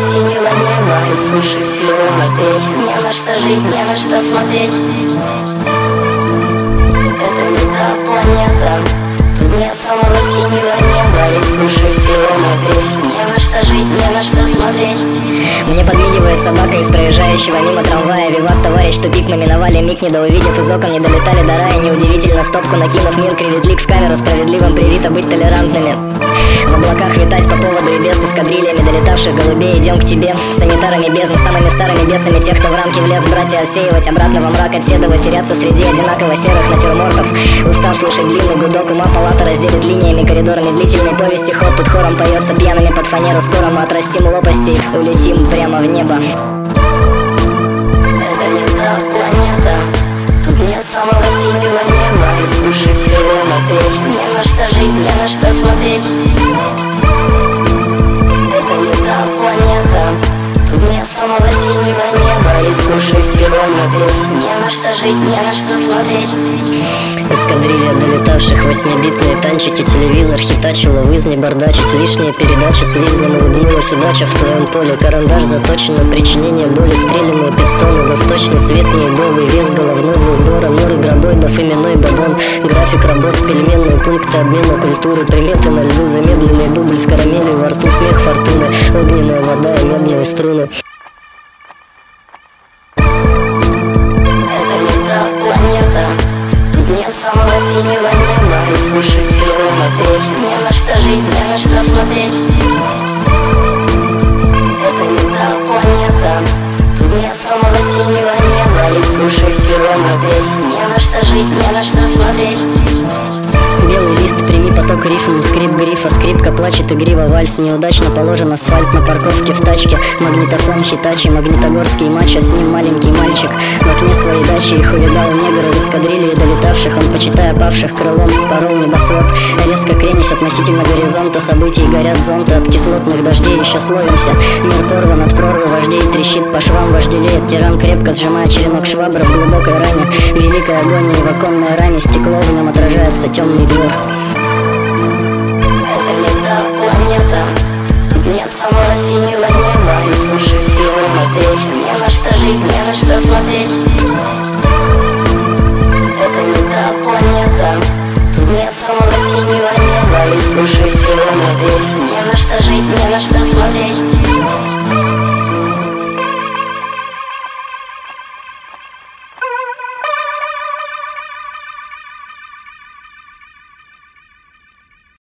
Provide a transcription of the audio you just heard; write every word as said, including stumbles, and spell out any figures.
синего неба и суши силы петь. Не на что жить, не на что смотреть. Это не та планета. Тут нет самого синего неба и суши силы петь. Не на что жить, не на что смотреть. Мне подмигивает собака из проезжающего мимо трамвая. Виват, товарищ, тупик, мы миновали миг, не доувидев из окон, не долетали до рая. Неудивительно, стопку накинув, мир кривит лик в камеру. Справедливым привито быть толерантными. В облаках витать по поводу и без эскадрильями долетавших голубей. Идем к тебе, санитарами бездны, самыми старыми бесами тех, кто в рамки влез, братья, отсеивать, обратно во мрак отседывать, теряться среди одинаково серых натюрмортов. Устав слушать длинный гудок ума, палата разделит линиями коридор медлительной повести. Ход тут хором поется пьяными под фанеру. Скоро мы отрастим лопасти, улетим прямо в небо. Это не та планета. Тут нет самого синего неба и суши всего петь. Не на что жить, не на что смотреть. Это не та планета. Тут нет самого синего неба и суши всего петь. Не на что жить, не на что смотреть. Эскадрилья долетавших восьмибитные танчики. Телевизор хитачило, вызни бардачить. Лишние передачи слизнем улыбнулась удача. В твоем поле карандаш заточен на причинение боли. Стрелянные пистоны, восточный свет, неедовый вес головного убора. Норы гробоидов, именной бабон. График работ, пельменные пункты обмена культуры. Приметы на льду, замедленный дубль с карамелью во рту. Смех фортуны, огненная вода и медные струны. Это не та планета. Нет самого синего неба и суши всего петь. Не на что жить, не на что смотреть. Это не та планета. Тут нет самого синего неба и суши всего петь. Не на что жить, не на что смотреть. Белый лист, прими поток рифм, скрип грифа, скрипка плачет игриво, вальс. Неудачно положен асфальт на парковке в тачке. Магнитофон хитачи, магнитогорский мачо, с ним маленький мальчик. В окне своей дачи их увидал негр из эскадрильи долетавших. Он, почитая павших крылом, вспорол небосвод. Резко кренясь относительно горизонта событий, горят зонты. От кислотных дождей еще словимся. Мир порван от прорвы вождей, трещит по швам, вожделеет тиран, крепко сжимая черенок швабры в глубокой ране. Великой агонии в оконной раме стекло, в нем отражается темный двор. Это не та планета. Тут нет самого синего